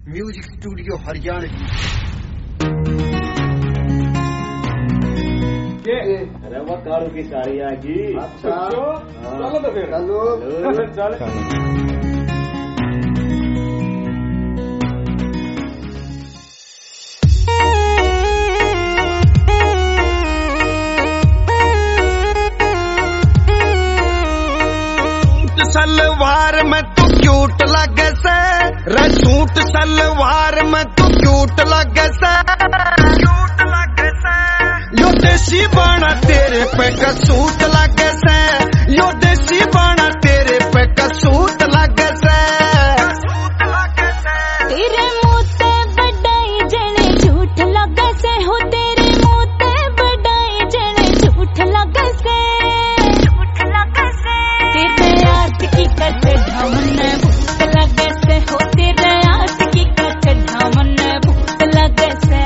Music studio Haryana. अरे वो कारू की साड़ी आ गई। अच्छा चलो तो फिर चलो। सलवार में तू क्यूट लगे से, रे सूट सलवार में तू क्यूट लगे से, क्यूट लगे से। यो देसी बाना तेरे पे कसूट लगे से, यो देसी बाना तेरे पे कसूट लगे से, कसूट लगे से। तेरे मुंह ते बड़ाई जने झूठ लगे से, हो तेरे मुंह ते बड़ाई जने झूठ लगे से, झूठ लगे से। तेरे आस की कट ढामन भूत लगे से, हो तेरे आस की कट ढामन भूत लगे से।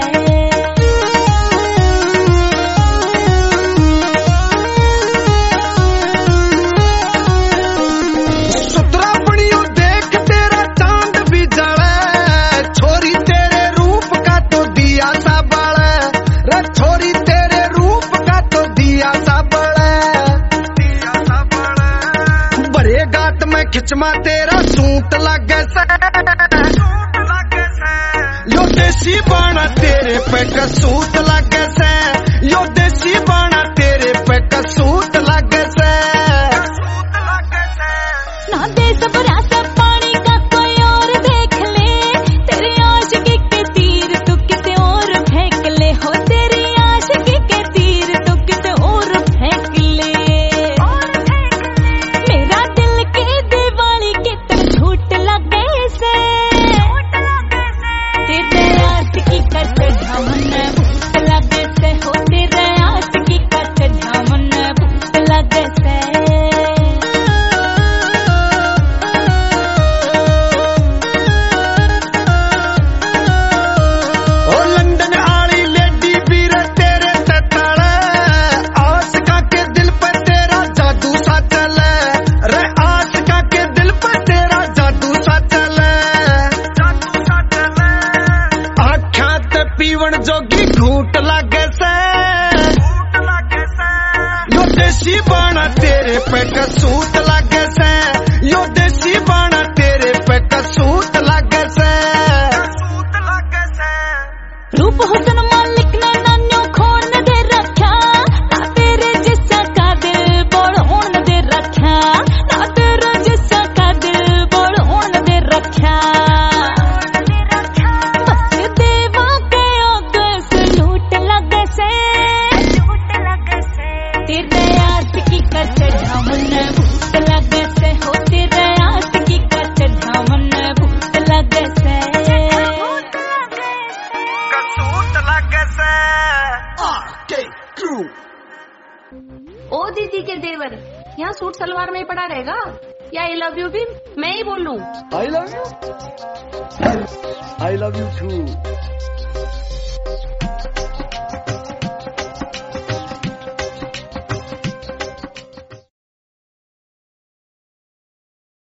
सुतरा बनियो देख तेरा चांद भी जले, छोरी तेरे रूप का तो दिया सा बड़े, रे छोरी तेरे रूप का तो दिया सा बड़े, दिया सा बड़े। बड़े गात में खिचमा तेरा सूट लगे से, सूट लगे से। यो देसी बाना तेरे पे कसूट लगे से, यो देसी बाना तेरे पे कसूट लगे से, कसूट लगे से। ना दे सबरा से पानी का कोई और देख ले, तेरी आशिकी के तीर तू किते और फेंक ले, हो तेरी आशिकी के तीर तू किते और फेंक ले, और फेंक ले। मेरा दिल के दिवाली कितने झूठ लगे से, झूठ लगे से। तेरे आशिकी कट ढामन भूत लगे से, हो तेरे आशिकी कट ढामन भूत लगे से। ओ लंदन आली लेडी बीर तेरे ते तले, आशिका के दिल पे तेरा जादू सा चले, रे आशिका के दिल पे तेरा जादू सा चले, जादू सा चले। आँखां ते पीवण जोगी घूट लगे से, घूट लगे से। यो देसी बाना तेरे पे कसूट लगे से, यो देसी बाना तेरे पे कसूट लगे से, कसूट लगे से। रूप हुसन मालिक ने नान्यो खोन दे रखा, ना तेरे जिस्सा का दिल बोल होन दे रखा, ना तेरे जिस्सा का दिल बोल होन दे रखा। बस देवा के ओगे से लूट लगे से, लूट लगे से। तेरे आस की कट ढामन भूत लगे से, हो तेरे आस की कट ढामन भूत लगे से, कसूट लगे से। आके क्रू ओ दीदी के देवर, यहाँ सूट सलवार में ही पड़ा रहेगा या आई लव यू भी मैं ही बोलूं? I love you to.